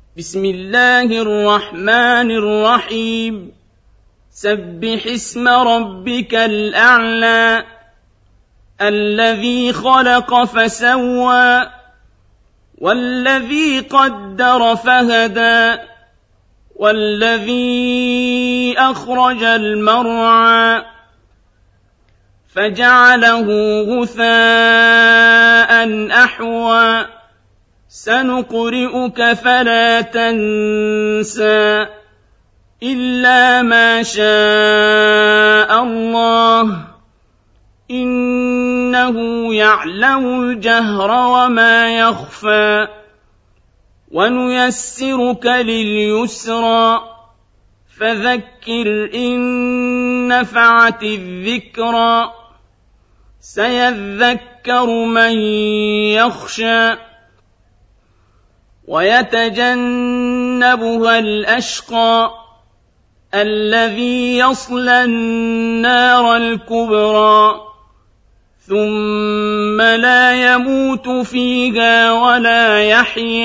بسم الله الرحمن الرحيم سبح اسم ربك الأعلى الذي خلق فسوى والذي قدر فهدى والذي أخرج المرعى فجعله غثاء أحوى سنقرئك فلا تنسى إلا ما شاء الله إنه يعلم الجهر وما يخفى ونيسرك لليسرى فذكر إن نفعت الذكرى سيذكر من يخشى ويتجنبها الأشقى الذي يصلى النار الكبرى ثم لا يموت فيها ولا يحيا